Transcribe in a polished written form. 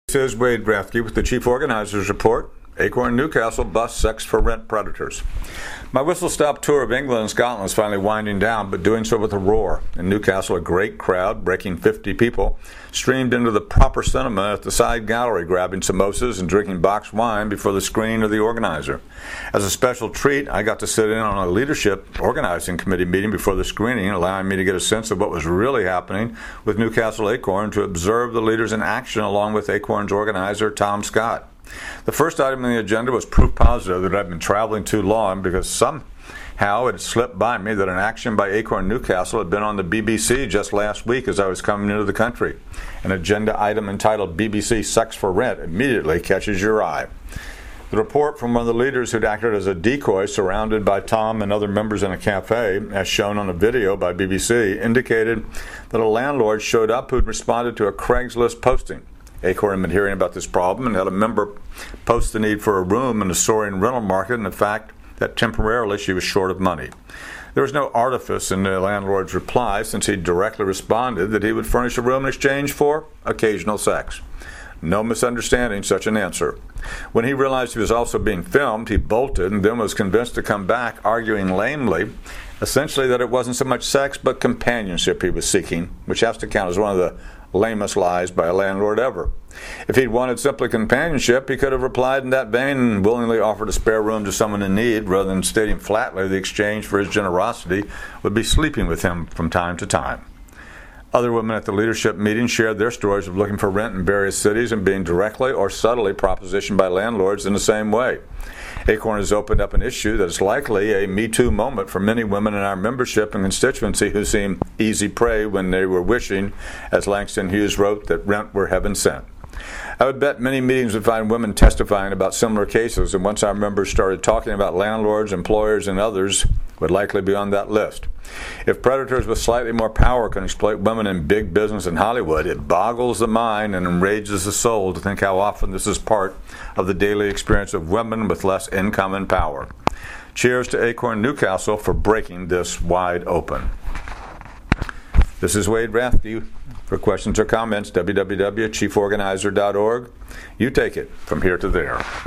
This is Wade Rathke with the Chief Organizer's Report. Acorn Newcastle busts sex for rent predators. My whistle-stop tour of England and Scotland is finally winding down, but doing so with a roar. In Newcastle, a great crowd, breaking 50 people, streamed into the proper cinema at the side gallery, grabbing samosas and drinking boxed wine before the screening of the organizer. As a special treat, I got to sit in on a leadership organizing committee meeting before the screening, allowing me to get a sense of what was really happening with Newcastle Acorn, to observe the leaders in action along with Acorn's organizer, Tom Scott. The first item on the agenda was proof positive that I'd been traveling too long, because somehow it had slipped by me that an action by Acorn Newcastle had been on the BBC just last week as I was coming into the country. An agenda item entitled BBC Sex for Rent immediately catches your eye. The report from one of the leaders who'd acted as a decoy surrounded by Tom and other members in a cafe, as shown on a video by BBC, indicated that a landlord showed up who'd responded to a Craigslist posting. Acorn had been hearing about this problem and had a member post the need for a room in the soaring rental market and the fact that temporarily she was short of money. There was no artifice in the landlord's reply, since he directly responded that he would furnish a room in exchange for occasional sex. No misunderstanding such an answer. When he realized he was also being filmed, he bolted and then was convinced to come back, arguing lamely, essentially that it wasn't so much sex but companionship he was seeking, which has to count as one of the lamest lies by a landlord ever. If he'd wanted simply companionship, he could have replied in that vein and willingly offered a spare room to someone in need, rather than stating flatly the exchange for his generosity would be sleeping with him from time to time. Other women at the leadership meeting shared their stories of looking for rent in various cities and being directly or subtly propositioned by landlords in the same way. Acorn has opened up an issue that is likely a Me Too moment for many women in our membership and constituency who seem easy prey when they were wishing, as Langston Hughes wrote, that rent were heaven sent. I would bet many meetings would find women testifying about similar cases, and once our members started talking about landlords, employers, and others, would likely be on that list. If predators with slightly more power can exploit women in big business in Hollywood, it boggles the mind and enrages the soul to think how often this is part of the daily experience of women with less income and power. Cheers to Acorn Newcastle for breaking this wide open. This is Wade Rathke. For questions or comments, www.chieforganizer.org. You take it from here to there.